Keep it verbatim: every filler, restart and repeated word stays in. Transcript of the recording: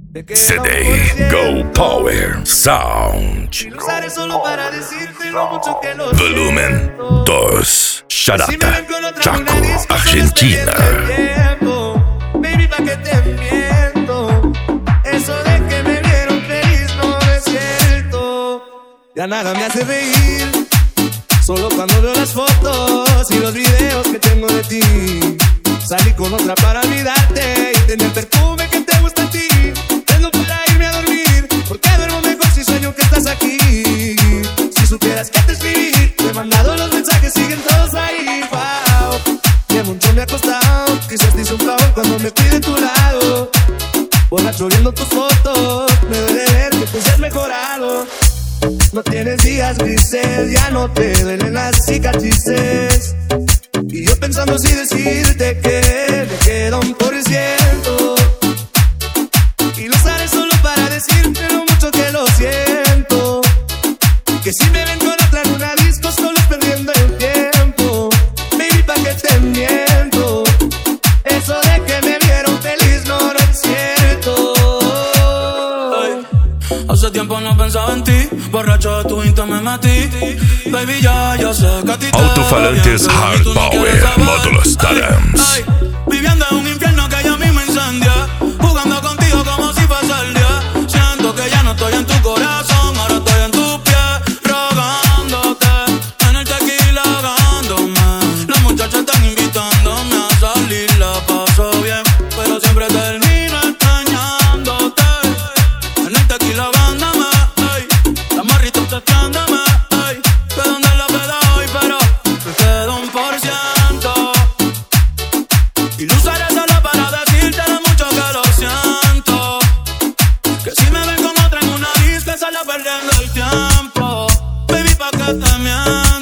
C D Go Power Sound. Volumen dos. Sharata, Chaco, Argentina. Baby, pa' que te miento. Eso de que me vieron feliz no es cierto. Ya nada me hace reír. Solo cuando veo las fotos y los videos que tengo de ti. Salí con otra para olvidarte y tener el perfume que te gusta a ti. Tengo para irme a dormir, porque duermo mejor si sueño que estás aquí. Si supieras que te escribí, te he mandado los mensajes, siguen todos ahí. Wow, que mucho me ha costado. Quizás te hice un favor cuando me fui de tu lado. Borracho viendo tus fotos, me duele ver que tú seas mejorado. No tienes días grises, ya no te duelen las cicatrices. Y yo pensando si decirte que me queda un por ciento. Y lo usaré solo para decirte lo mucho que lo siento. Que si me ven con otra en una disco solo es perdiendo el tiempo. Baby, pa' que te miento. Eso de que me vieron feliz no, no es cierto. Ay, hace tiempo no pensaba en ti. Borracho de tu Insta me metí. Baby, ya, ya sé que a ti te Autofalantes Hard Power Módulos Tadams. Ay, viviendo en un infierno que ya a mí me incendia. Jugando contigo como si fuese el día. Siento que ya no estoy en tu corazón, ahora estoy en tus pies, rogándote. En el tequila ahogándome. Las muchachas están invitándome a salir, la paso bien, pero siempre termino extrañándote. En el tequila ahogándome, ay. Las morritas testeándome, ay. Que donde la peda hoy, pero me queda un por ciento. Y lo usaré solo para decirte lo mucho que lo siento. Que si me ven con otra en una disco, sale perdiendo el tiempo. Baby, pa' que te miento.